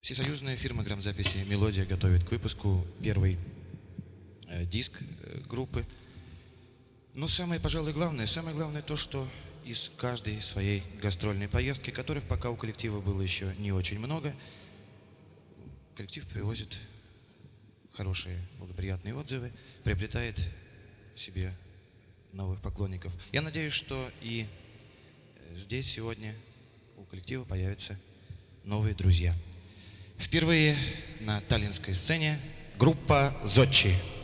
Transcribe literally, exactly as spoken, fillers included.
Всесоюзная фирма грамзаписи «Мелодия» готовит к выпуску первый э, диск э, группы. Но самое, пожалуй, главное, самое главное то, что из каждой своей гастрольной поездки, которых пока у коллектива было еще не очень много, коллектив привозит хорошие, благоприятные отзывы, приобретает себе новых поклонников. Я надеюсь, что и здесь сегодня у коллектива появятся новые друзья. Впервые на таллинской сцене группа «Зодчи».